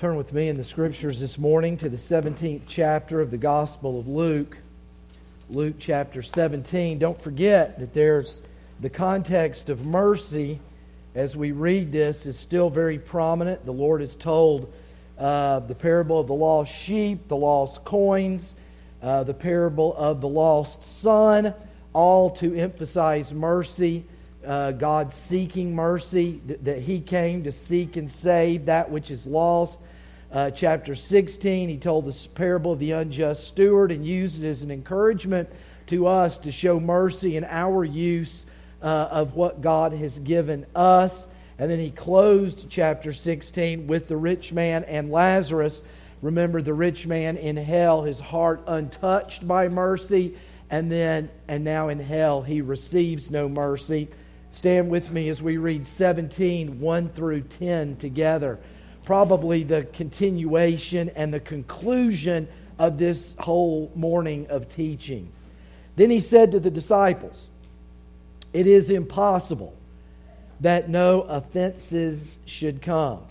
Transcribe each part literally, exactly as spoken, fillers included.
Turn with me in the Scriptures this morning to the seventeenth chapter of the Gospel of Luke. Luke chapter seventeen. Don't forget that there's the context of mercy as we read this is still very prominent. The Lord has told uh, the parable of the lost sheep, the lost coins, uh, the parable of the lost son, all to emphasize mercy. Uh, God seeking mercy, th- that He came to seek and save that which is lost. Uh, chapter sixteen, He told the parable of the unjust steward and used it as an encouragement to us to show mercy in our use uh, of what God has given us. And then He closed chapter sixteen with the rich man and Lazarus. Remember, the rich man in hell, his heart untouched by mercy, and then and now in hell he receives no mercy. Stand with me as we read seventeen, one through ten together. Probably the continuation and the conclusion of this whole morning of teaching. Then He said to the disciples, "It is impossible that no offenses should come.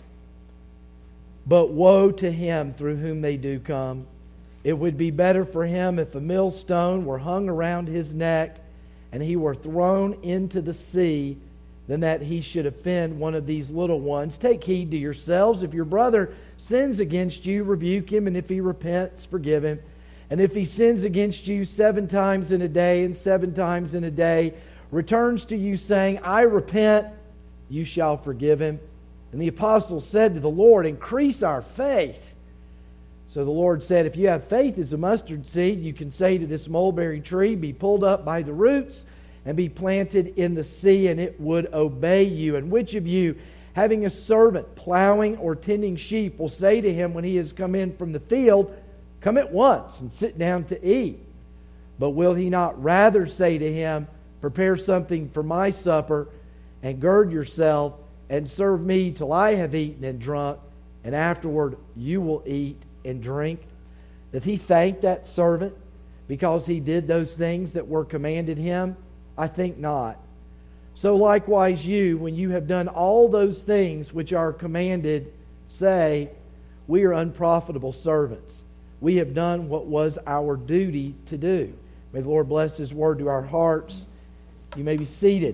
But woe to him through whom they do come. It would be better for him if a millstone were hung around his neck and he were thrown into the sea, than that he should offend one of these little ones. Take heed to yourselves. If your brother sins against you, rebuke him, and if he repents, forgive him. And if he sins against you seven times in a day, and seven times in a day returns to you saying, I repent, you shall forgive him. And the apostles said to the Lord, increase our faith. So the Lord said, if you have faith as a mustard seed, you can say to this mulberry tree, be pulled up by the roots and be planted in the sea, and it would obey you. And which of you, having a servant plowing or tending sheep, will say to him when he has come in from the field, come at once and sit down to eat? But will he not rather say to him, prepare something for my supper, and gird yourself, and serve me till I have eaten and drunk, and afterward you will eat and drink? Doth he thank that servant because he did those things that were commanded him? I think not. So likewise you, when you have done all those things which are commanded, say, we are unprofitable servants. We have done what was our duty to do. May the Lord bless His word to our hearts. You may be seated.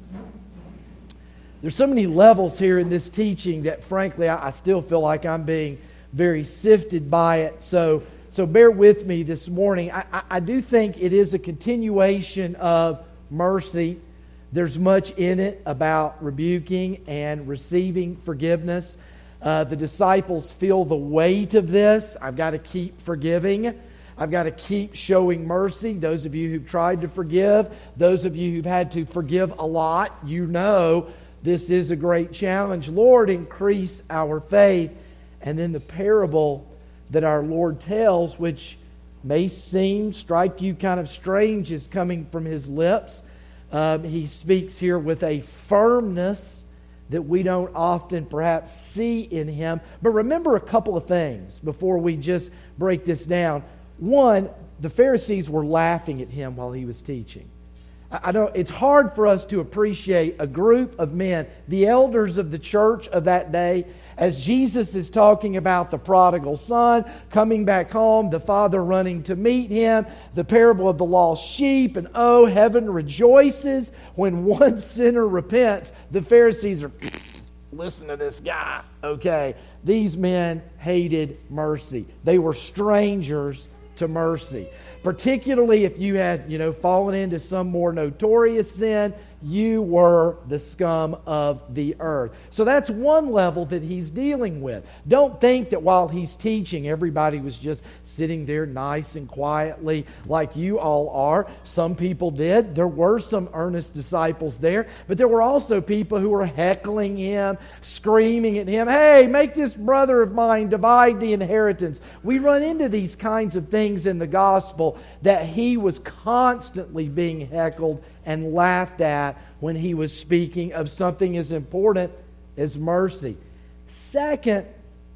There's so many levels here in this teaching that frankly I, I still feel like I'm being very sifted by it. So, so bear with me this morning. I, I, I do think it is a continuation of mercy. There's much in it about rebuking and receiving forgiveness. Uh, the disciples feel the weight of this. I've got to keep forgiving. I've got to keep showing mercy. Those of you who've tried to forgive, those of you who've had to forgive a lot, you know this is a great challenge. Lord, increase our faith. And then the parable that our Lord tells, which may seem, strike you kind of strange, is coming from His lips. Um, he speaks here with a firmness that we don't often perhaps see in Him. But remember a couple of things before we just break this down. One, the Pharisees were laughing at Him while He was teaching. I don't, it's hard for us to appreciate a group of men, the elders of the church of that day, as Jesus is talking about the prodigal son coming back home, the father running to meet him, the parable of the lost sheep, and oh, heaven rejoices when one sinner repents. The Pharisees are, listen to this guy, okay? These men hated mercy. They were strangers to mercy. Particularly if you had, you know, fallen into some more notorious sin, you were the scum of the earth. So that's one level that He's dealing with. Don't think that while He's teaching, everybody was just sitting there nice and quietly like you all are. Some people did. There were some earnest disciples there, but there were also people who were heckling Him, screaming at Him, hey, make this brother of mine divide the inheritance. We run into these kinds of things in the gospel, that He was constantly being heckled and laughed at when He was speaking of something as important as mercy. Second,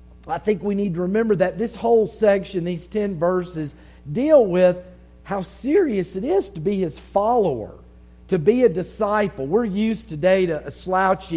I think we need to remember that this whole section, these ten verses, deal with how serious it is to be His follower, to be a disciple. We're used today to a slouchy,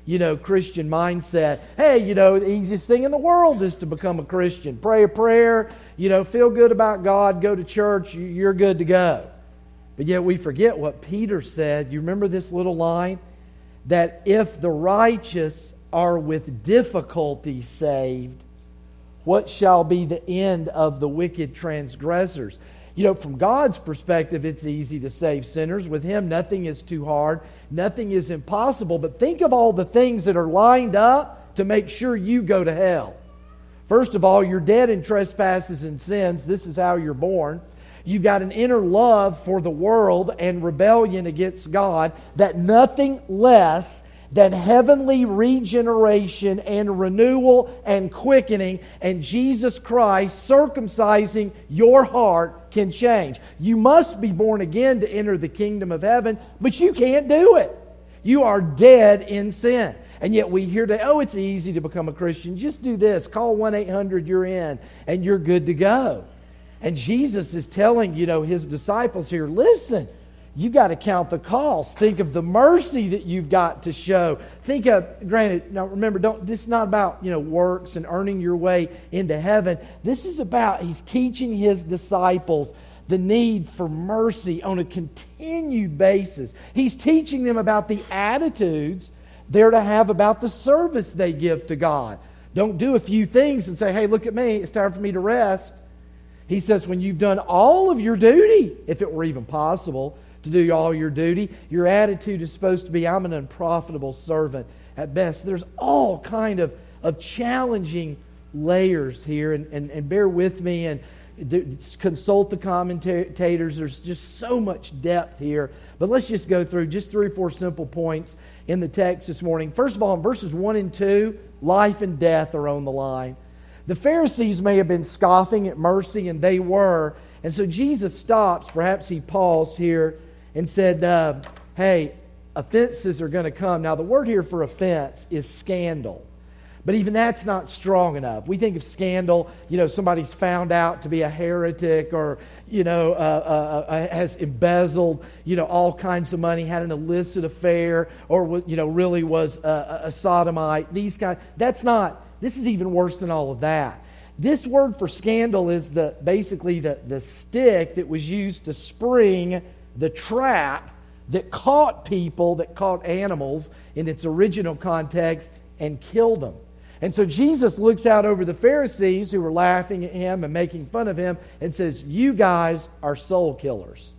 you know, Christian mindset. Hey, you know, the easiest thing in the world is to become a Christian. Pray a prayer, you know, feel good about God, go to church, you're good to go. But yet we forget what Peter said. You remember this little line? That if the righteous are with difficulty saved, what shall be the end of the wicked transgressors? You know, from God's perspective, it's easy to save sinners. With Him, nothing is too hard. Nothing is impossible. But think of all the things that are lined up to make sure you go to hell. First of all, you're dead in trespasses and sins. This is how you're born. You've got an inner love for the world and rebellion against God that nothing less than heavenly regeneration and renewal and quickening and Jesus Christ circumcising your heart can change. You must be born again to enter the kingdom of heaven, but you can't do it. You are dead in sin. And yet we hear today, oh, it's easy to become a Christian. Just do this. Call one eight hundred, you're in, and you're good to go. And Jesus is telling, you know, His disciples here, listen, you've got to count the cost. Think of the mercy that you've got to show. Think of, granted, now remember, don't. This is not about, you know, works and earning your way into heaven. This is about, He's teaching His disciples the need for mercy on a continued basis. He's teaching them about the attitudes they're to have about the service they give to God. Don't do a few things and say, hey, look at me, it's time for me to rest. He says when you've done all of your duty, if it were even possible to do all your duty, your attitude is supposed to be, I'm an unprofitable servant at best. There's all kind of, of challenging layers here, and, and, and bear with me and consult the commentators. There's just so much depth here. But let's just go through just three or four simple points in the text this morning. First of all, in verses one and two, life and death are on the line. The Pharisees may have been scoffing at mercy, and they were. And so Jesus stops. Perhaps He paused here and said, uh, hey, offenses are going to come. Now, the word here for offense is scandal. But even that's not strong enough. We think of scandal, you know, somebody's found out to be a heretic, or, you know, uh, uh, has embezzled, you know, all kinds of money, had an illicit affair, or, you know, really was a, a sodomite. These kinds. That's not. This is even worse than all of that. This word for scandal is the basically the, the stick that was used to spring the trap that caught people, that caught animals in its original context and killed them. And so Jesus looks out over the Pharisees who were laughing at Him and making fun of Him and says, you guys are soul killers.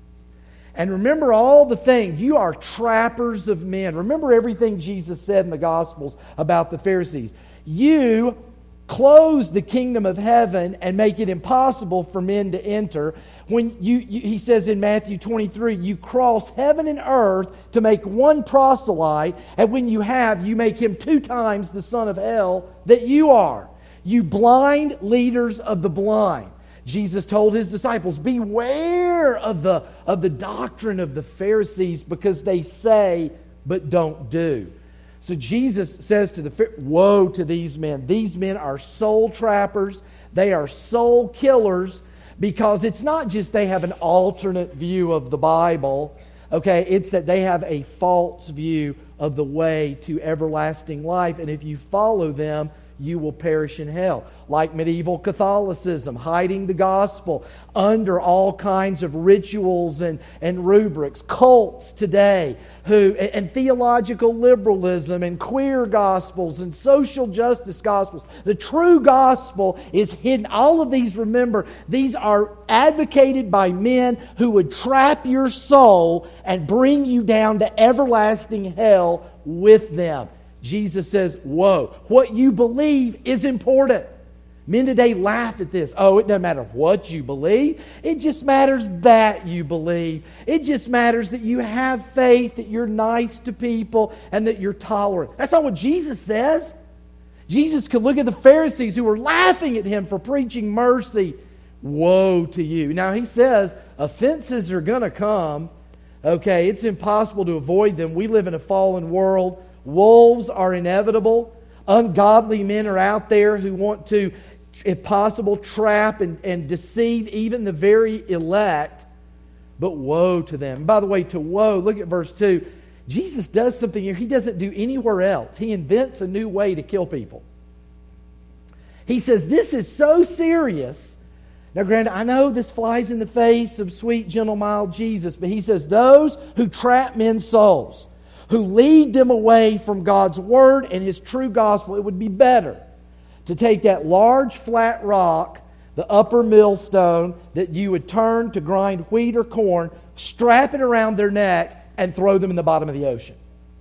And remember all the things. You are trappers of men. Remember everything Jesus said in the Gospels about the Pharisees. You close the kingdom of heaven and make it impossible for men to enter. When you, you, he says in Matthew twenty-three, you cross heaven and earth to make one proselyte, and when you have, you make him two times the son of hell that you are. You blind leaders of the blind. Jesus told His disciples, beware of the, of the doctrine of the Pharisees, because they say but don't do. So Jesus says to the, woe to these men. These men are soul trappers. They are soul killers, because it's not just they have an alternate view of the Bible. Okay, it's that they have a false view of the way to everlasting life. And if you follow them, you will perish in hell. Like medieval Catholicism, hiding the gospel under all kinds of rituals and, and rubrics. Cults today, who and, and theological liberalism and queer gospels and social justice gospels. The true gospel is hidden. All of these, remember, these are advocated by men who would trap your soul and bring you down to everlasting hell with them. Jesus says, whoa, what you believe is important. Men today laugh at this. Oh, it doesn't matter what you believe. It just matters that you believe. It just matters that you have faith, that you're nice to people, and that you're tolerant. That's not what Jesus says. Jesus could look at the Pharisees who were laughing at Him for preaching mercy. Woe to you. Now, He says offenses are going to come. Okay, it's impossible to avoid them. We live in a fallen world. Wolves are inevitable. Ungodly men are out there who want to, if possible, trap and, and deceive even the very elect. But woe to them. By the way, to woe, look at verse two. Jesus does something here he doesn't do anywhere else. He invents a new way to kill people. He says, this is so serious. Now, granted, I know this flies in the face of sweet, gentle, mild Jesus, but he says, those who trap men's souls, who lead them away from God's Word and His true gospel, it would be better to take that large, flat rock, the upper millstone that you would turn to grind wheat or corn, strap it around their neck, and throw them in the bottom of the ocean.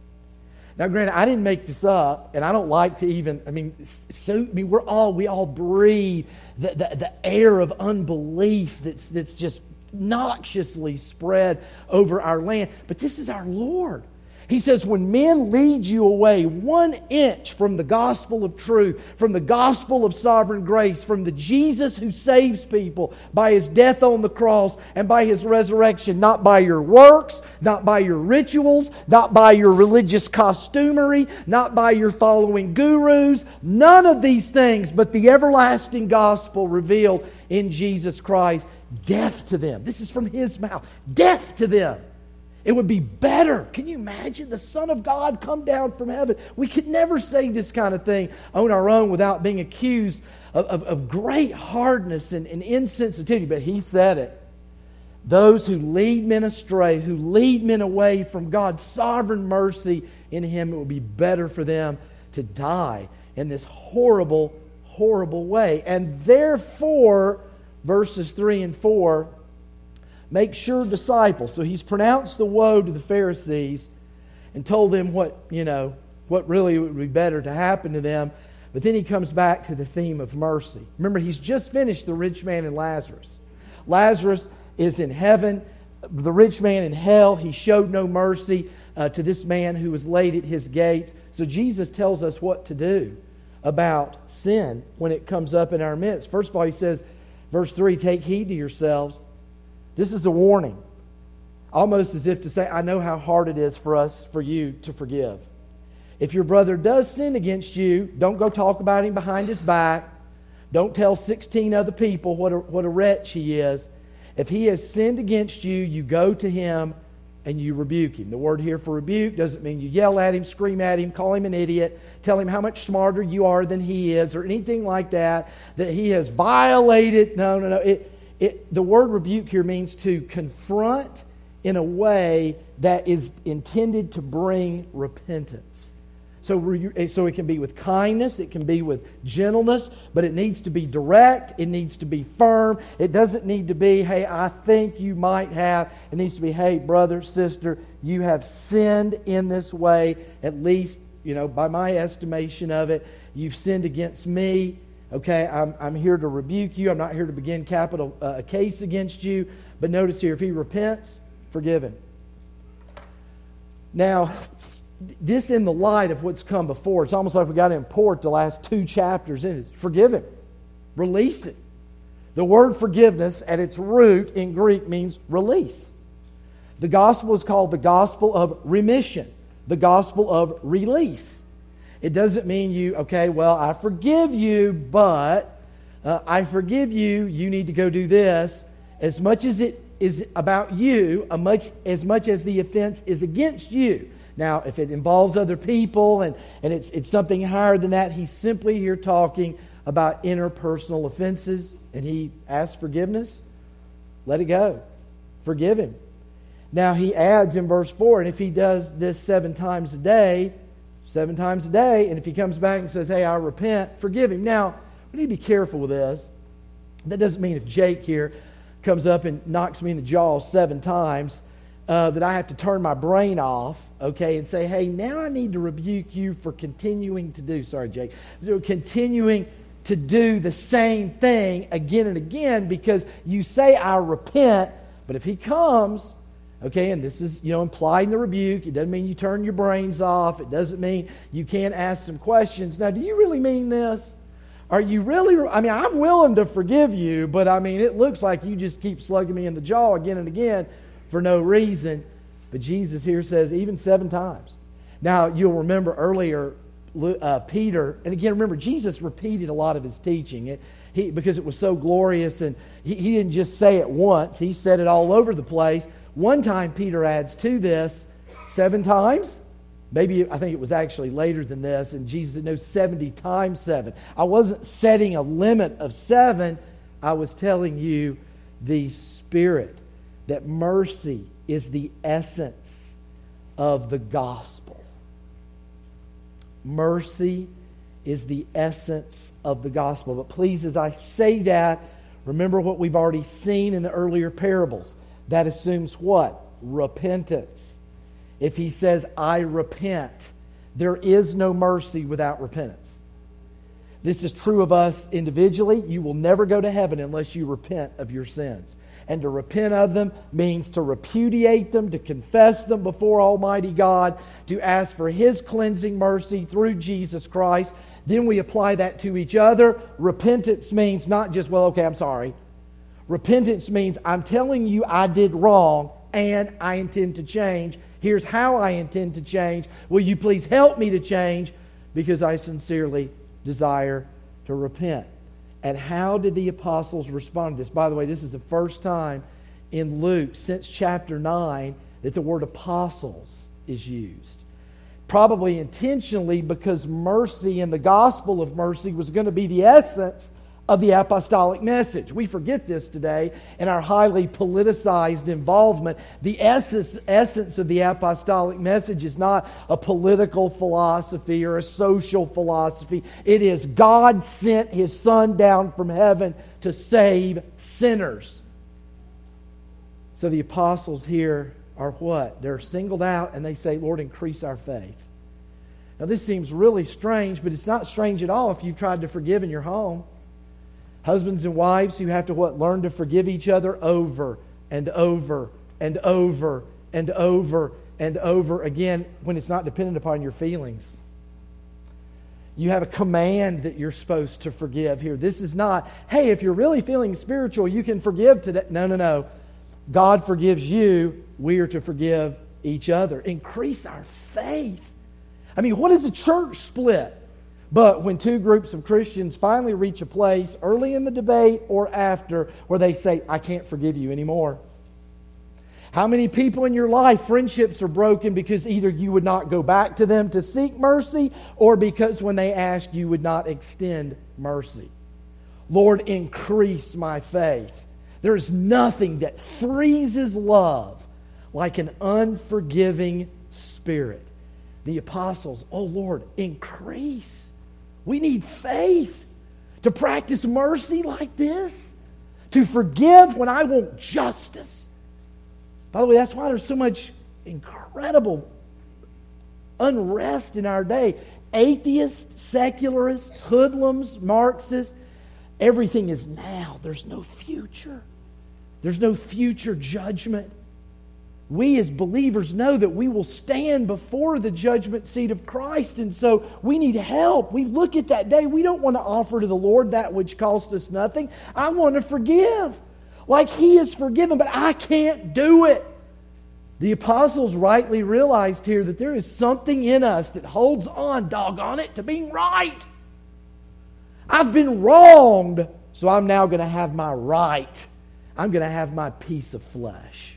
Now, granted, I didn't make this up, and I don't like to even, I mean, so, I mean we're all, we all breathe the, the, the air of unbelief that's, that's just noxiously spread over our land. But this is our Lord. He says, when men lead you away one inch from the gospel of truth, from the gospel of sovereign grace, from the Jesus who saves people by His death on the cross and by His resurrection, not by your works, not by your rituals, not by your religious costumery, not by your following gurus, none of these things, but the everlasting gospel revealed in Jesus Christ, death to them. This is from His mouth. Death to them. It would be better. Can you imagine the Son of God come down from heaven? We could never say this kind of thing on our own without being accused of, of, of great hardness and, and insensitivity. But He said it. Those who lead men astray, who lead men away from God's sovereign mercy in Him, it would be better for them to die in this horrible, horrible way. And therefore, verses three and four, make sure disciples. So He's pronounced the woe to the Pharisees and told them what, you know, what really would be better to happen to them. But then He comes back to the theme of mercy. Remember, He's just finished the rich man and Lazarus. Lazarus is in heaven. The rich man in hell. He showed no mercy uh, to this man who was laid at His gates. So Jesus tells us what to do about sin when it comes up in our midst. First of all, He says, verse three, take heed to yourselves. This is a warning, almost as if to say, I know how hard it is for us, for you to forgive. If your brother does sin against you, don't go talk about him behind his back. Don't tell sixteen other people what a, what a wretch he is. If he has sinned against you, you go to him and you rebuke him. The word here for rebuke doesn't mean you yell at him, scream at him, call him an idiot, tell him how much smarter you are than he is, or anything like that, that he has violated. No, no, no. It, It, the word rebuke here means to confront in a way that is intended to bring repentance. So, so it can be with kindness, it can be with gentleness, but it needs to be direct, it needs to be firm. It doesn't need to be, hey, I think you might have. It needs to be, hey, brother, sister, you have sinned in this way, at least, you know, by my estimation of it, you've sinned against me. Okay, I'm, I'm here to rebuke you. I'm not here to begin capital uh, a case against you. But notice here, if he repents, forgive him. Now, this in the light of what's come before, it's almost like we got to import the last two chapters in it. Forgive him. Release it. The word forgiveness at its root in Greek means release. The gospel is called the gospel of remission, the gospel of release. It doesn't mean you, okay, well, I forgive you, but uh, I forgive you, you need to go do this. As much as it is about you, a much, as much as the offense is against you. Now, if it involves other people and, and it's, it's something higher than that, He's simply here talking about interpersonal offenses, and He asks forgiveness. Let it go. Forgive him. Now, He adds in verse four, and if he does this seven times a day, Seven times a day, and if he comes back and says, hey, I repent, forgive him. Now, we need to be careful with this. That doesn't mean if Jake here comes up and knocks me in the jaw seven times, uh, that I have to turn my brain off, okay, and say, hey, now I need to rebuke you for continuing to do, sorry, Jake, continuing to do the same thing again and again because you say, I repent, but if he comes... Okay, and this is, you know, implied in the rebuke. It doesn't mean you turn your brains off. It doesn't mean you can't ask some questions. Now, do you really mean this? Are you really, I mean, I'm willing to forgive you, but I mean, it looks like you just keep slugging me in the jaw again and again for no reason. But Jesus here says even seven times. Now, you'll remember earlier, uh, Peter, and again, remember, Jesus repeated a lot of His teaching it, he, because it was so glorious, and he, he didn't just say it once. He said it all over the place. One time Peter adds to this, Seven times? Maybe, I think it was actually later than this, and Jesus said, no, seventy times seven. I wasn't setting a limit of seven. I was telling you the Spirit, that mercy is the essence of the gospel. Mercy is the essence of the gospel. But please, as I say that, remember what we've already seen in the earlier parables. That assumes what? Repentance. If he says, I repent, there is no mercy without repentance. This is true of us individually. You will never go to heaven unless you repent of your sins. And to repent of them means to repudiate them, to confess them before Almighty God, to ask for His cleansing mercy through Jesus Christ. Then we apply that to each other. Repentance means not just, well, okay, I'm sorry. Repentance means I'm telling you I did wrong and I intend to change. Here's how I intend to change. Will you please help me to change? Because I sincerely desire to repent. And how did the apostles respond to this? By the way, this is the first time in Luke since chapter nine that the word apostles is used. Probably intentionally, because mercy and the gospel of mercy was going to be the essence of the apostolic message. We forget this today in our highly politicized involvement. The essence, essence of the apostolic message is not a political philosophy or a social philosophy. It is God sent His Son down from heaven to save sinners. So the apostles here are what? They're singled out and they say, Lord, increase our faith. Now this seems really strange, but it's not strange at all if you've tried to forgive in your home. Husbands and wives who have to what? Learn to forgive each other over and over and over and over and over again when it's not dependent upon your feelings. You have a command that you're supposed to forgive here. This is not, hey, if you're really feeling spiritual, you can forgive today. No, no, no. God forgives you. We are to forgive each other. Increase our faith. I mean, what is a church split? But when two groups of Christians finally reach a place early in the debate or after where they say, I can't forgive you anymore. How many people in your life, friendships are broken because either you would not go back to them to seek mercy or because when they asked you would not extend mercy. Lord, increase my faith. There is nothing that freezes love like an unforgiving spirit. The apostles, oh Lord, increase. We need faith to practice mercy like this, to forgive when I want justice. By the way, that's why there's so much incredible unrest in our day. Atheists, secularists, hoodlums, Marxists, everything is now. There's no future. There's no future judgment. We as believers know that we will stand before the judgment seat of Christ, and so we need help. We look at that day. We don't want to offer to the Lord that which cost us nothing. I want to forgive like He is forgiven, but I can't do it. The apostles rightly realized here that there is something in us that holds on, doggone it, to being right. I've been wronged, so I'm now going to have my right. I'm going to have my piece of flesh.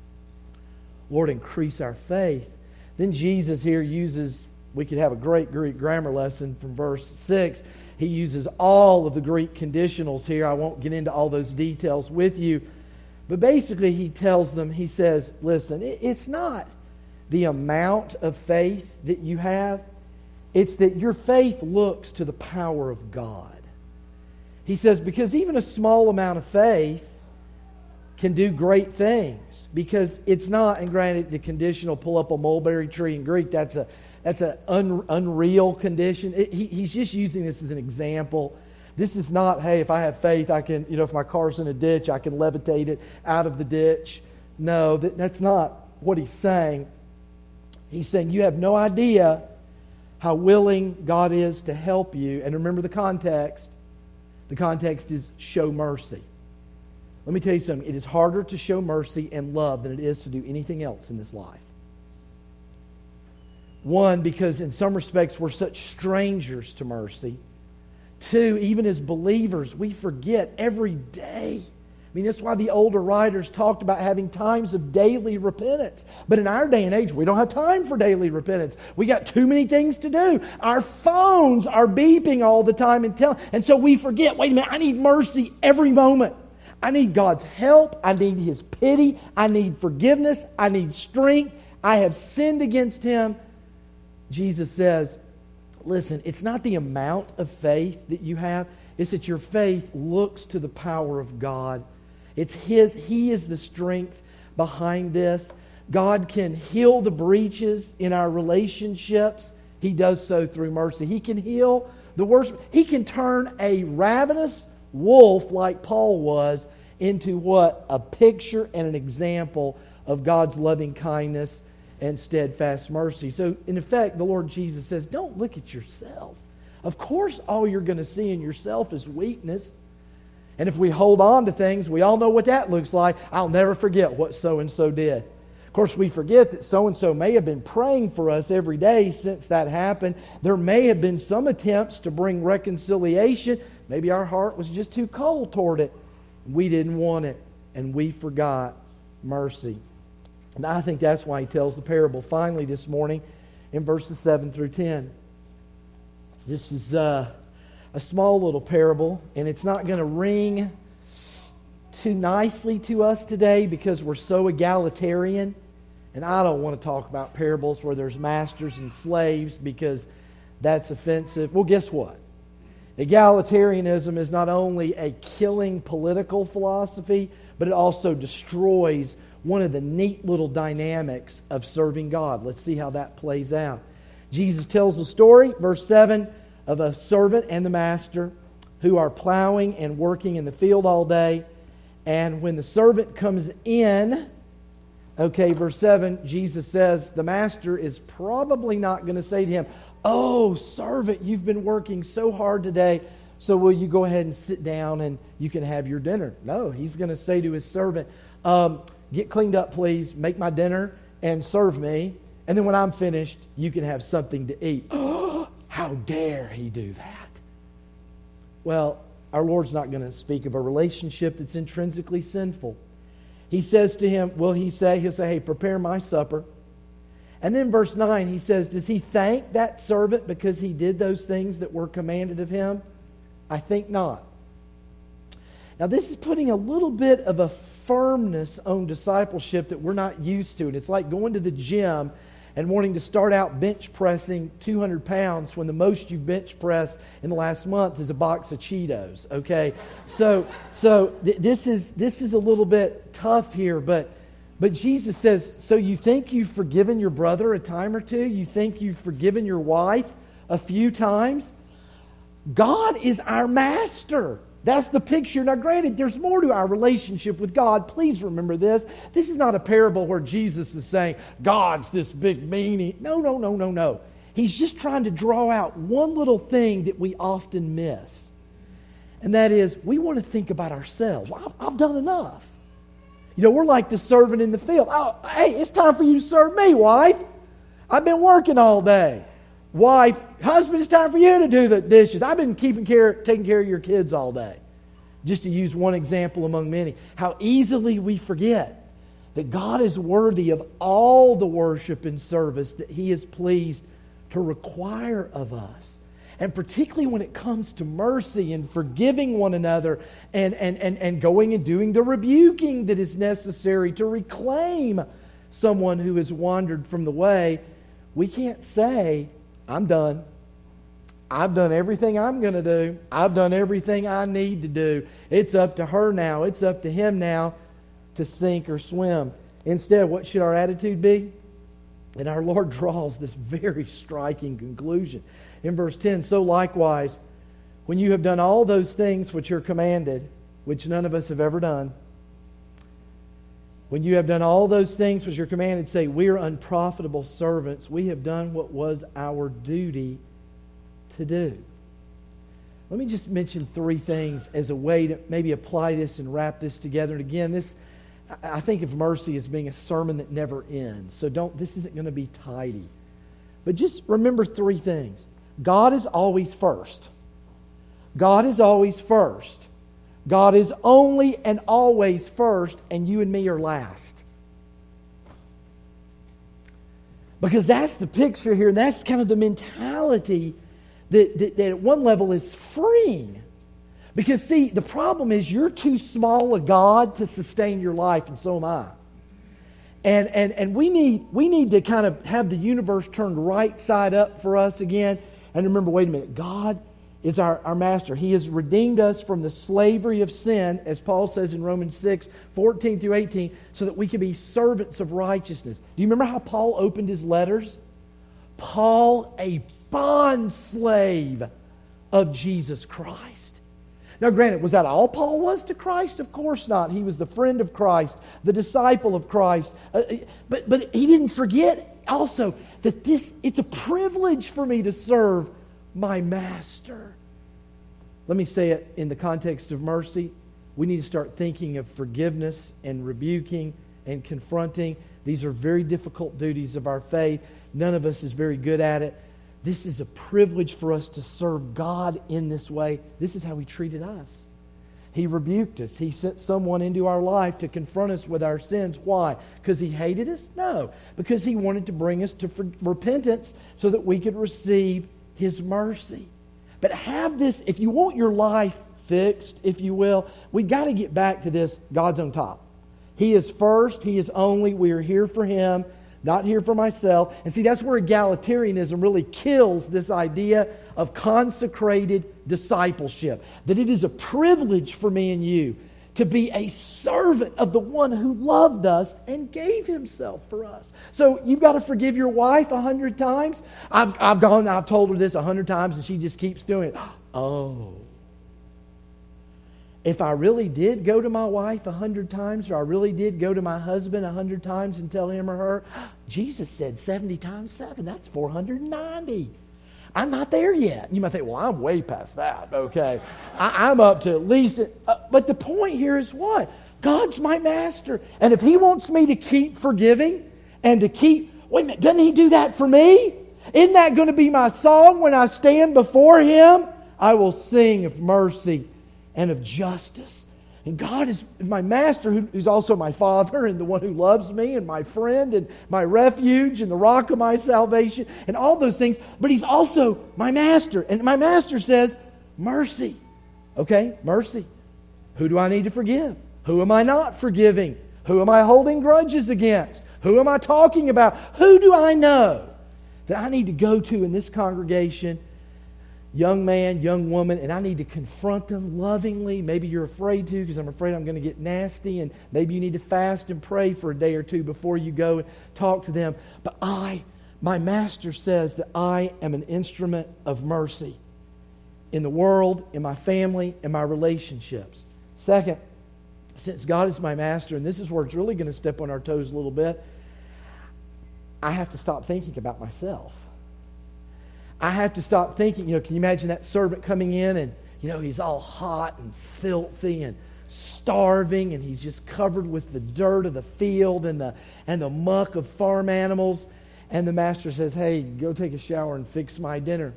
Lord, increase our faith. Then Jesus here uses, we could have a great Greek grammar lesson from verse six. He uses all of the Greek conditionals here. I won't get into all those details with you. But basically he tells them, he says, listen, it's not the amount of faith that you have. It's that your faith looks to the power of God. He says, because even a small amount of faith can do great things, because it's not, and granted the conditional pull up a mulberry tree in Greek, that's a that's an un, unreal condition. It, he, he's just using this as an example. This is not, hey, if I have faith, I can, you know, if my car's in a ditch, I can levitate it out of the ditch. No, that, that's not what he's saying. He's saying you have no idea how willing God is to help you. And remember the context. The context is show mercy. Let me tell you something. It is harder to show mercy and love than it is to do anything else in this life. One, because in some respects we're such strangers to mercy. Two, even as believers, we forget every day I mean, that's why the older writers talked about having times of daily repentance. But in our day and age, we don't have time for daily repentance. We got too many things to do. Our phones are beeping all the time and tell, and so we forget, wait a minute, I need mercy every moment. I need God's help. I need His pity. I need forgiveness. I need strength. I have sinned against Him. Jesus says, listen, it's not the amount of faith that you have. It's that your faith looks to the power of God. It's His. He is the strength behind this. God can heal the breaches in our relationships. He does so through mercy. He can heal the worst. He can turn a ravenous wolf like Paul was into what? A picture and an example of God's loving kindness and steadfast mercy. So in effect, the Lord Jesus says, don't look at yourself. Of course, all you're going to see in yourself is weakness. And if we hold on to things, we all know what that looks like. I'll never forget what so-and-so did. Of course, we forget that so-and-so may have been praying for us every day since that happened. There may have been some attempts to bring reconciliation. Maybe our heart was just too cold toward it. We didn't want it, and we forgot mercy. And I think that's why He tells the parable finally this morning in verses seven through ten. This is uh, a small little parable, and it's not going to ring too nicely to us today because we're so egalitarian. And I don't want to talk about parables where there's masters and slaves because that's offensive. Well, guess what? Egalitarianism is not only a killing political philosophy, but it also destroys one of the neat little dynamics of serving God. Let's see how that plays out. Jesus tells the story, verse seven, of a servant and the master who are plowing and working in the field all day. And when the servant comes in, okay, verse seven, Jesus says the master is probably not going to say to him, oh, servant, you've been working so hard today, so will you go ahead and sit down and you can have your dinner? No, he's going to say to his servant, um, get cleaned up, please, make my dinner and serve me. And then when I'm finished, you can have something to eat. How dare he do that? Well, our Lord's not going to speak of a relationship that's intrinsically sinful. He says to him, will he say, he'll say, hey, prepare my supper. And then verse nine, he says, does he thank that servant because he did those things that were commanded of him? I think not. Now this is putting a little bit of a firmness on discipleship that we're not used to. And it's like going to the gym and wanting to start out bench pressing two hundred pounds when the most you've bench pressed in the last month is a box of Cheetos. Okay, so so th- this is this is a little bit tough here, but but Jesus says, so you think you've forgiven your brother a time or two? You think you've forgiven your wife a few times? God is our master. That's the picture. Now granted, there's more to our relationship with God. Please remember this. This is not a parable where Jesus is saying, God's this big meanie. No, no, no, no, no. He's just trying to draw out one little thing that we often miss. And that is, we want to think about ourselves. Well, I've, I've done enough. You know, we're like the servant in the field. Oh, hey, it's time for you to serve me, wife. I've been working all day. Wife, husband, it's time for you to do the dishes. I've been keeping care, taking care of your kids all day. Just to use one example among many. How easily we forget that God is worthy of all the worship and service that He is pleased to require of us. And particularly when it comes to mercy and forgiving one another and, and, and, and going and doing the rebuking that is necessary to reclaim someone who has wandered from the way, we can't say, I'm done. I've done everything I'm going to do. I've done everything I need to do. It's up to her now. It's up to him now to sink or swim. Instead, what should our attitude be? And our Lord draws this very striking conclusion. In verse ten, so likewise, when you have done all those things which are commanded, which none of us have ever done, when you have done all those things which are commanded, say, we are unprofitable servants. We have done what was our duty to do. Let me just mention three things as a way to maybe apply this and wrap this together. And again, this I think of mercy as being a sermon that never ends. So don't. This isn't going to be tidy. But just remember three things. God is always first. God is always first. God is only and always first, and you and me are last. Because that's the picture here, and that's kind of the mentality that, that, that at one level is freeing. Because, see, the problem is you're too small a God to sustain your life, and so am I. And, and, and we need, we need to kind of have the universe turned right side up for us again. And remember, wait a minute, God is our, our master. He has redeemed us from the slavery of sin, as Paul says in Romans six, fourteen through eighteen, so that we can be servants of righteousness. Do you remember how Paul opened his letters? Paul, a bond slave of Jesus Christ. Now, granted, was that all Paul was to Christ? Of course not. He was the friend of Christ, the disciple of Christ. Uh, but, but he didn't forget also that this, it's a privilege for me to serve my master. Let me say it in the context of mercy. We need to start thinking of forgiveness and rebuking and confronting. These are very difficult duties of our faith. None of us is very good at it. This is a privilege for us to serve God in this way. This is how He treated us. He rebuked us. He sent someone into our life to confront us with our sins. Why? Because He hated us? No. Because He wanted to bring us to repentance so that we could receive His mercy. But have this, if you want your life fixed, if you will, we've got to get back to this, God's on top. He is first, He is only, we are here for Him, not here for myself. And see, that's where egalitarianism really kills this idea of consecrated discipleship. That it is a privilege for me and you to be a servant of the one who loved us and gave Himself for us. So you've got to forgive your wife a hundred times. I've, I've gone, I've told her this a hundred times and she just keeps doing it. Oh. If I really did go to my wife a hundred times, or I really did go to my husband a hundred times and tell him or her, Jesus said seventy times seven, that's four hundred ninety. I'm not there yet. You might think, well, I'm way past that, okay? I, I'm up to at least... Uh, but the point here is what? God's my master. And if He wants me to keep forgiving and to keep... Wait a minute, doesn't He do that for me? Isn't that going to be my song when I stand before Him? I will sing of mercy and of justice. And God is my master, who's also my Father and the one who loves me and my friend and my refuge and the rock of my salvation and all those things. But He's also my master. And my master says, mercy. Okay, mercy. Who do I need to forgive? Who am I not forgiving? Who am I holding grudges against? Who am I talking about? Who do I know that I need to go to in this congregation, young man, young woman, and I need to confront them lovingly? Maybe you're afraid to because I'm afraid I'm going to get nasty, and maybe you need to fast and pray for a day or two before you go and talk to them. But I, my master says that I am an instrument of mercy in the world, in my family, in my relationships. Second, since God is my master, and this is where it's really going to step on our toes a little bit, I have to stop thinking about myself. I have to stop thinking, you know, can you imagine that servant coming in and, you know, he's all hot and filthy and starving and he's just covered with the dirt of the field and the and the muck of farm animals. And the master says, hey, go take a shower and fix my dinner.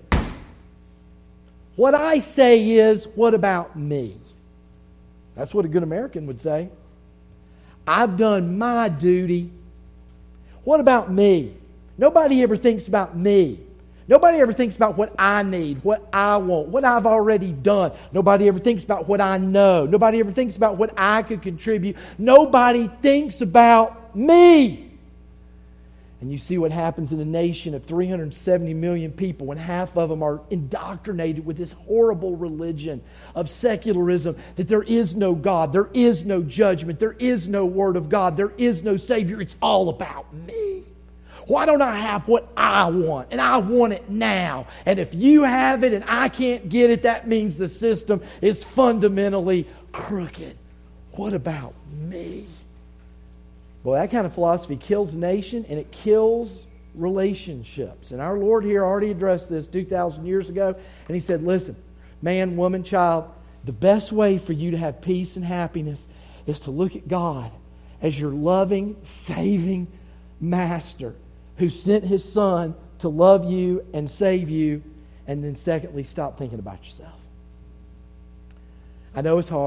What I say is, what about me? That's what a good American would say. I've done my duty. What about me? Nobody ever thinks about me. Nobody ever thinks about what I need, what I want, what I've already done. Nobody ever thinks about what I know. Nobody ever thinks about what I could contribute. Nobody thinks about me. And you see what happens in a nation of three hundred seventy million people when half of them are indoctrinated with this horrible religion of secularism, that there is no God, there is no judgment, there is no Word of God, there is no Savior. It's all about me. Why don't I have what I want? And I want it now. And if you have it and I can't get it, that means the system is fundamentally crooked. What about me? Well, that kind of philosophy kills a nation and it kills relationships. And our Lord here already addressed this two thousand years ago. And He said, listen, man, woman, child, the best way for you to have peace and happiness is to look at God as your loving, saving Master who sent His Son to love you and save you. And then secondly, stop thinking about yourself. I know it's hard.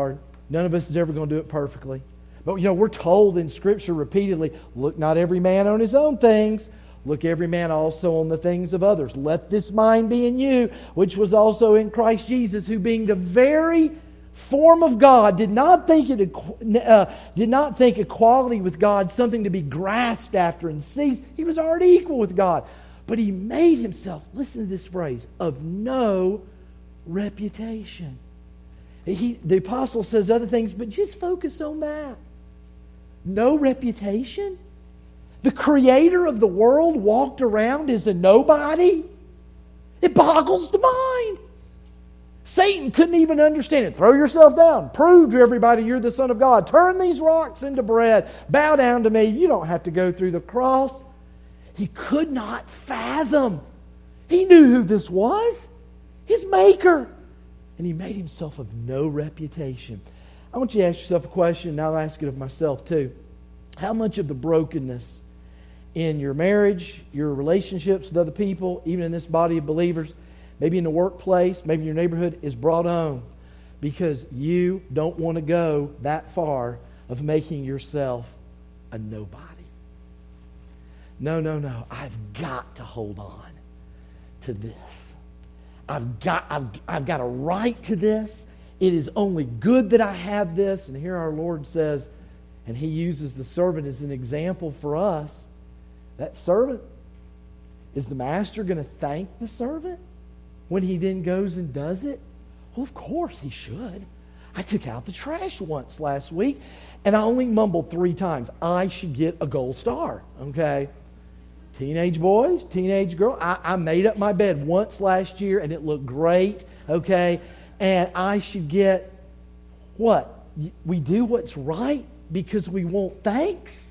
None of us is ever going to do it perfectly. But, you know, we're told in Scripture repeatedly, look not every man on his own things, look every man also on the things of others. Let this mind be in you, which was also in Christ Jesus, who being the very form of God, did not think it uh, did not think equality with God something to be grasped after and seized. He was already equal with God. But He made Himself, listen to this phrase, of no reputation. He, the apostle says other things, but just focus on that. No reputation? The creator of the world walked around as a nobody? It boggles the mind. Satan couldn't even understand it. Throw yourself down. Prove to everybody you're the Son of God. Turn these rocks into bread. Bow down to me. You don't have to go through the cross. He could not fathom. He knew who this was. His Maker. And He made Himself of no reputation. I want you to ask yourself a question, and I'll ask it of myself too. How much of the brokenness in your marriage, your relationships with other people, even in this body of believers, maybe in the workplace, maybe in your neighborhood, is brought on because you don't want to go that far of making yourself a nobody? No, no, no. I've got to hold on to this. I've got, I've, I've got a right to this. It is only good that I have this. And here our Lord says, and He uses the servant as an example for us. That servant, is the master going to thank the servant when he then goes and does it? Well, of course he should. I took out the trash once last week, and I only mumbled three times, I should get a gold star, okay? Teenage boys, teenage girl, I, I made up my bed once last year, and it looked great, okay? And I should get what? We do what's right because we want thanks?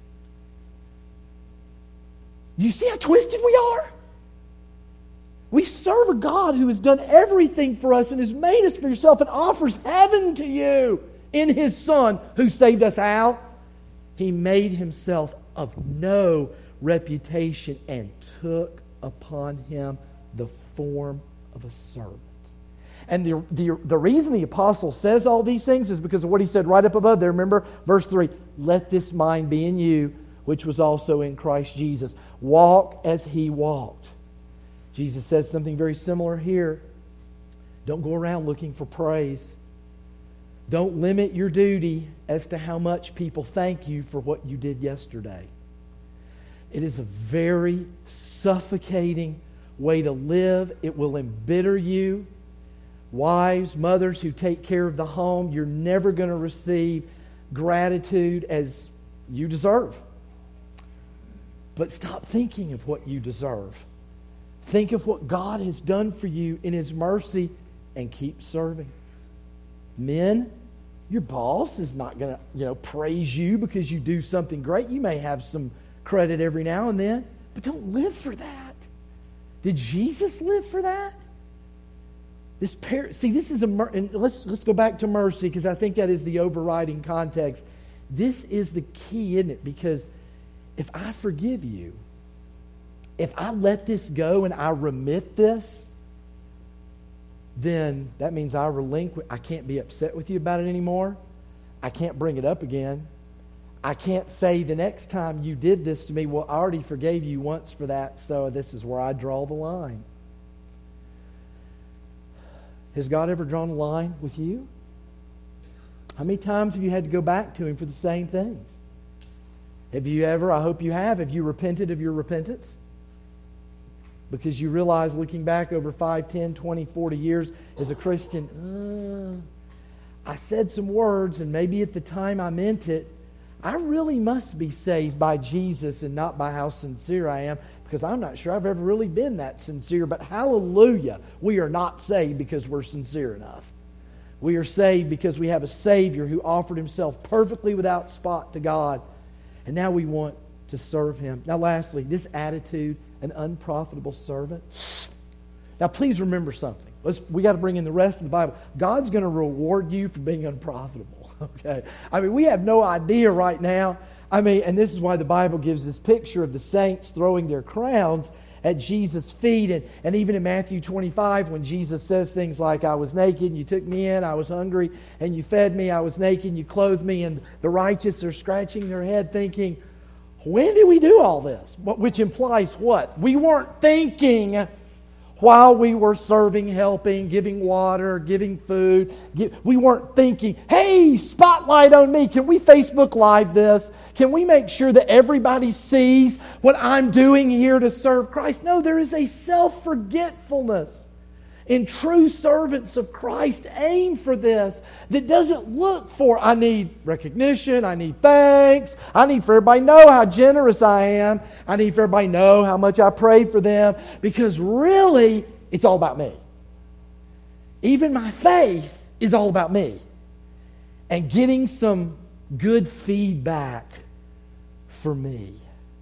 Do you see how twisted we are? We serve a God who has done everything for us and has made us for Himself and offers heaven to you in His Son who saved us out. He made Himself of no reputation and took upon Him the form of a servant. And the, the, the reason the apostle says all these things is because of what he said right up above there. Remember, verse three, let this mind be in you, which was also in Christ Jesus. Walk as He walked. Jesus says something very similar here. Don't go around looking for praise. Don't limit your duty as to how much people thank you for what you did yesterday. It is a very suffocating way to live. It will embitter you. Wives, mothers who take care of the home, you're never going to receive gratitude as you deserve. But stop thinking of what you deserve. Think of what God has done for you in His mercy and keep serving. Men, your boss is not going to, you know, praise you because you do something great. You may have some credit every now and then, but don't live for that. Did Jesus live for that? This par- See, this is a... Mer- and let's, let's go back to mercy because I think that is the overriding context. This is the key, isn't it? Because if I forgive you, if I let this go and I remit this, then that means I relinquish. I can't be upset with you about it anymore. I can't bring it up again. I can't say the next time you did this to me, well, I already forgave you once for that, so this is where I draw the line. Has God ever drawn a line with you? How many times have you had to go back to Him for the same things? Have you ever, I hope you have, have you repented of your repentance? Because you realize looking back over five, ten, twenty, forty years as a Christian, uh, I said some words and maybe at the time I meant it. I really must be saved by Jesus and not by how sincere I am, because I'm not sure I've ever really been that sincere. But hallelujah, we are not saved because we're sincere enough. We are saved because we have a Savior who offered Himself perfectly without spot to God. And now we want to serve Him. Now lastly, this attitude, an unprofitable servant. Now please remember something. Let's, we got to bring in the rest of the Bible. God's going to reward you for being unprofitable. Okay? I mean, we have no idea right now. I mean, and this is why the Bible gives this picture of the saints throwing their crowns at Jesus' feet. And, and even in Matthew twenty-five, when Jesus says things like, I was naked and you took me in, I was hungry and you fed me, I was naked and you clothed me, and the righteous are scratching their head thinking, when did we do all this? Which implies what? We weren't thinking while we were serving, helping, giving water, giving food. We weren't thinking, hey, spotlight on me. Can we Facebook Live this? Can we make sure that everybody sees what I'm doing here to serve Christ? No, there is a self-forgetfulness in true servants of Christ. Aim for this that doesn't look for, I need recognition, I need thanks, I need for everybody to know how generous I am, I need for everybody to know how much I prayed for them, because really it's all about me. Even my faith is all about me. And getting some good feedback for me.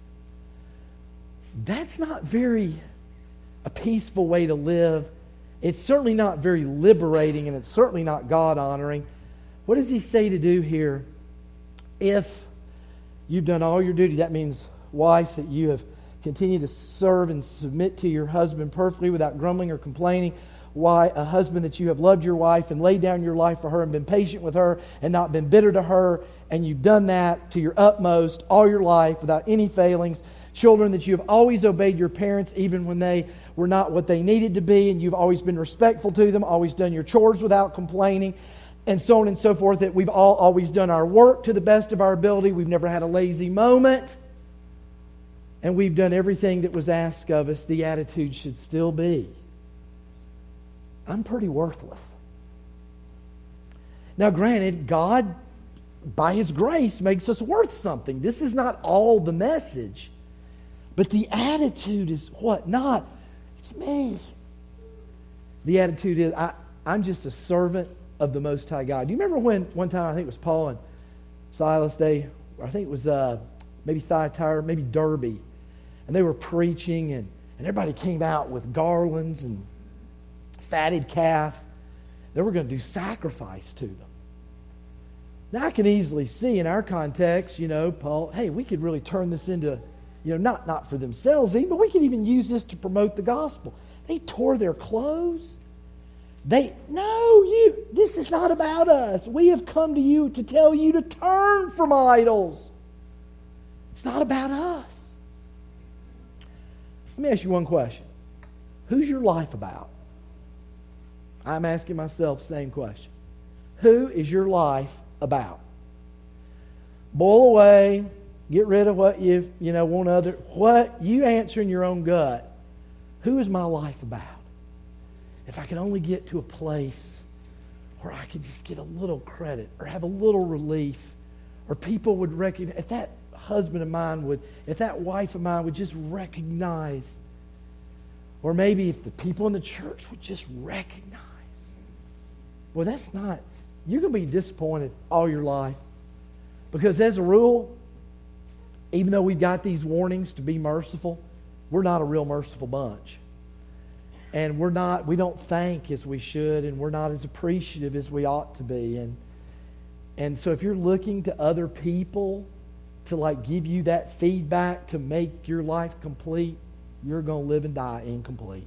That's not very a peaceful way to live. It's certainly not very liberating, and it's certainly not God-honoring. What does he say to do here? If you've done all your duty, that means, wife, that you have continued to serve and submit to your husband perfectly without grumbling or complaining. Why, a husband, that you have loved your wife and laid down your life for her and been patient with her and not been bitter to her, and you've done that to your utmost all your life without any failings. Children, that you have always obeyed your parents even when they were not what they needed to be, and you've always been respectful to them, always done your chores without complaining, and so on and so forth, that we've all always done our work to the best of our ability. We've never had a lazy moment, and we've done everything that was asked of us. The attitude should still be, I'm pretty worthless. Now, granted, God, by His grace, makes us worth something. This is not all the message. But the attitude is what? Not, it's me. The attitude is, I, I'm just a servant of the Most High God. Do you remember when one time, I think it was Paul and Silas, they, I think it was uh, maybe Thyatira, maybe Derbe, and they were preaching, and, and everybody came out with garlands and fatted calf. They were going to do sacrifice to them. Now, I can easily see in our context, you know, Paul, hey, we could really turn this into, you know, not, not for themselves even, but we could even use this to promote the gospel. They tore their clothes. They, no, you, this is not about us. We have come to you to tell you to turn from idols. It's not about us. Let me ask you one question. Who's your life about? I'm asking myself the same question. Who is your life about? Boil away. Get rid of what you you know want other. What you answer in your own gut. Who is my life about? If I could only get to a place where I could just get a little credit or have a little relief, or people would recognize, if that husband of mine would, if that wife of mine would just recognize, or maybe if the people in the church would just recognize. Well, that's not, you're going to be disappointed all your life. Because as a rule, even though we've got these warnings to be merciful, we're not a real merciful bunch. And we're not, we don't thank as we should, and we're not as appreciative as we ought to be. And and so if you're looking to other people to like give you that feedback to make your life complete, you're going to live and die incomplete.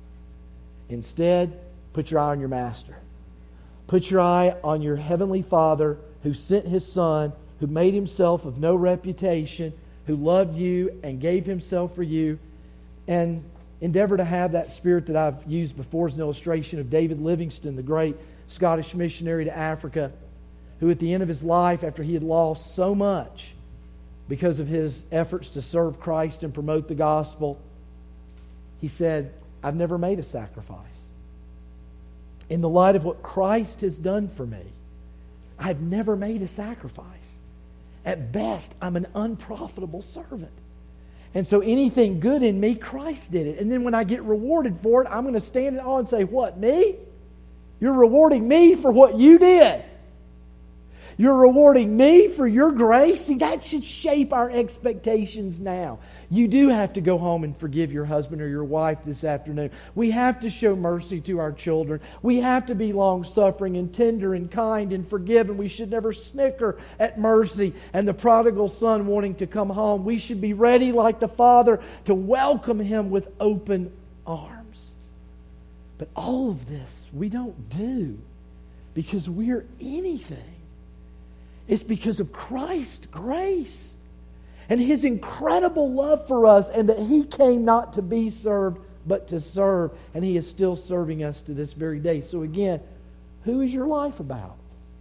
Instead, put your eye on your Master. Put your eye on your Heavenly Father who sent His Son, who made Himself of no reputation, who loved you and gave Himself for you. And endeavor to have that spirit that I've used before as an illustration of David Livingstone, the great Scottish missionary to Africa, who at the end of his life, after he had lost so much because of his efforts to serve Christ and promote the gospel, he said, I've never made a sacrifice. In the light of what Christ has done for me, I've never made a sacrifice. At best, I'm an unprofitable servant. And so anything good in me, Christ did it. And then when I get rewarded for it, I'm going to stand in awe and say, what, me? You're rewarding me for what you did. You're rewarding me for your grace. See, that should shape our expectations now. You do have to go home and forgive your husband or your wife this afternoon. We have to show mercy to our children. We have to be long-suffering and tender and kind and forgive, and we should never snicker at mercy and the prodigal son wanting to come home. We should be ready like the Father to welcome him with open arms. But all of this we don't do because we're anything. It's because of Christ's grace and His incredible love for us, and that He came not to be served, but to serve. And He is still serving us to this very day. So again, who is your life about?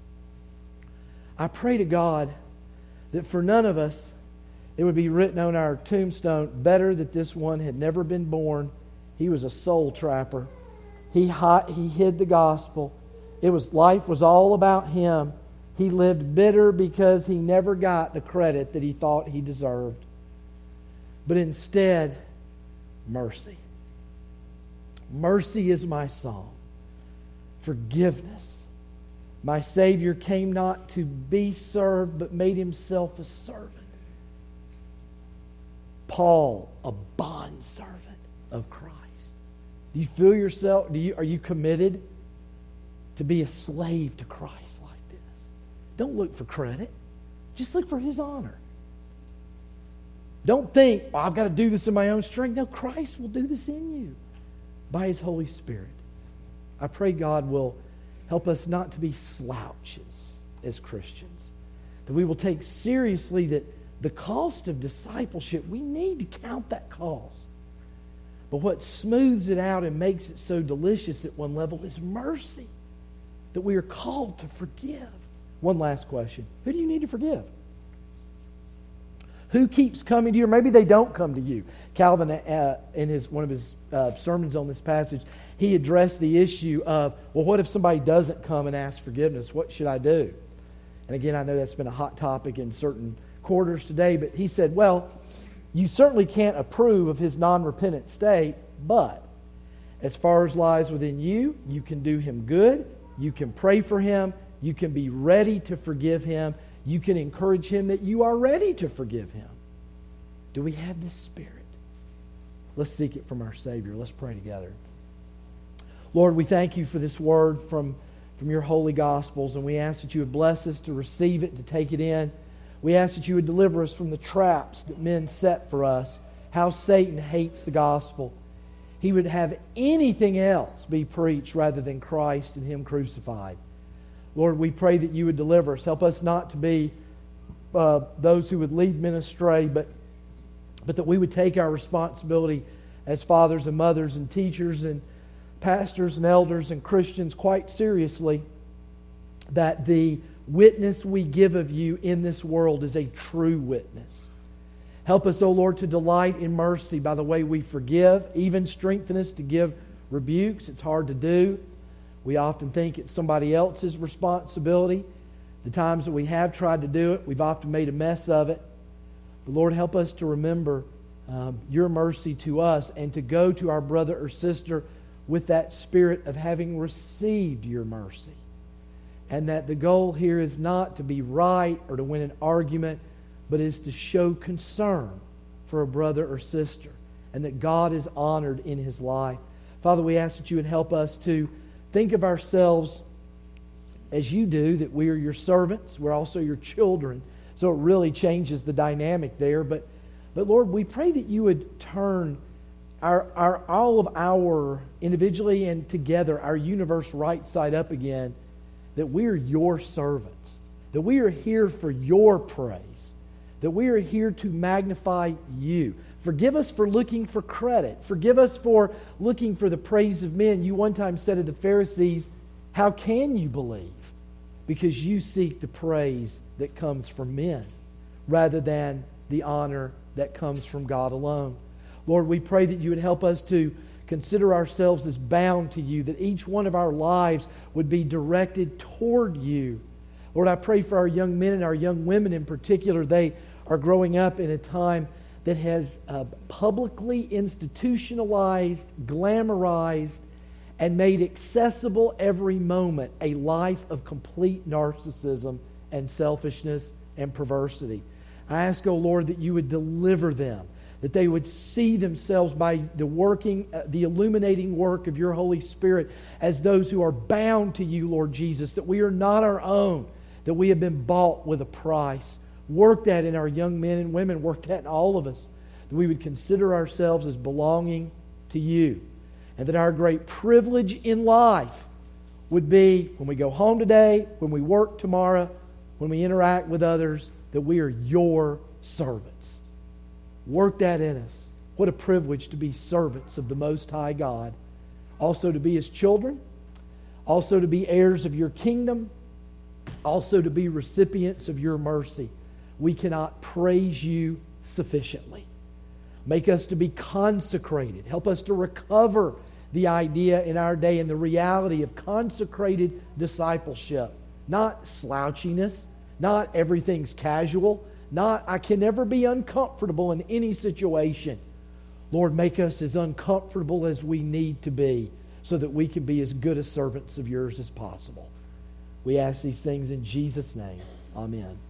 I pray to God that for none of us, it would be written on our tombstone, better that this one had never been born. He was a soul trapper. He, he hid the gospel. It was life was all about him. He lived bitter because he never got the credit that he thought he deserved. But instead, mercy. Mercy is my song. Forgiveness. My Savior came not to be served, but made Himself a servant. Paul, a bondservant of Christ. Do you feel yourself, do you, are you committed to be a slave to Christ like this? Don't look for credit. Just look for His honor. Don't think, well, I've got to do this in my own strength. No, Christ will do this in you by His Holy Spirit. I pray God will help us not to be slouches as Christians. That we will take seriously that the cost of discipleship, we need to count that cost. But what smooths it out and makes it so delicious at one level is mercy. That we are called to forgive. One last question. Who do you need to forgive? Who keeps coming to you? Or maybe they don't come to you. Calvin, uh, in his one of his uh, sermons on this passage, he addressed the issue of, well, what if somebody doesn't come and ask forgiveness? What should I do? And again, I know that's been a hot topic in certain quarters today, but he said, well, you certainly can't approve of his non-repentant state, but as far as lies within you, you can do him good, you can pray for him, you can be ready to forgive him, you can encourage him that you are ready to forgive him. Do we have this spirit? Let's seek it from our Savior. Let's pray together. Lord, we thank you for this word from, from your holy Gospels, and we ask that you would bless us to receive it, to take it in. We ask that you would deliver us from the traps that men set for us, how Satan hates the gospel. He would have anything else be preached rather than Christ and Him crucified. Lord, we pray that you would deliver us. Help us not to be uh, those who would lead men astray, but, but that we would take our responsibility as fathers and mothers and teachers and pastors and elders and Christians quite seriously, that the witness we give of you in this world is a true witness. Help us, O Lord, to delight in mercy by the way we forgive. Even strengthen us to give rebukes. It's hard to do. We often think it's somebody else's responsibility. The times that we have tried to do it, we've often made a mess of it. But Lord, help us to remember um, your mercy to us and to go to our brother or sister with that spirit of having received your mercy. And that the goal here is not to be right or to win an argument, but is to show concern for a brother or sister, and that God is honored in his life. Father, we ask that you would help us to think of ourselves as you do, that we are your servants, we're also your children. So it really changes the dynamic there. But, but Lord, we pray that you would turn our, our all of our, individually and together, our universe right side up again, that we are your servants, that we are here for your praise, that we are here to magnify you. Forgive us for looking for credit. Forgive us for looking for the praise of men. You one time said to the Pharisees, how can you believe? Because you seek the praise that comes from men rather than the honor that comes from God alone. Lord, we pray that you would help us to consider ourselves as bound to you, that each one of our lives would be directed toward you. Lord, I pray for our young men and our young women in particular. They are growing up in a time that has uh, publicly institutionalized, glamorized, and made accessible every moment a life of complete narcissism and selfishness and perversity. I ask, O Lord, that you would deliver them, that they would see themselves by the working, uh, the illuminating work of your Holy Spirit as those who are bound to you, Lord Jesus, that we are not our own, that we have been bought with a price. Work that in our young men and women, work that in all of us, that we would consider ourselves as belonging to you, and that our great privilege in life would be when we go home today, when we work tomorrow, when we interact with others, that we are your servants. Work that in us. What a privilege to be servants of the Most High God. Also to be His children. Also to be heirs of your kingdom. Also to be recipients of your mercy. We cannot praise you sufficiently. Make us to be consecrated. Help us to recover the idea in our day and the reality of consecrated discipleship. Not slouchiness. Not everything's casual. Not, I can never be uncomfortable in any situation. Lord, make us as uncomfortable as we need to be so that we can be as good as servants of yours as possible. We ask these things in Jesus' name. Amen.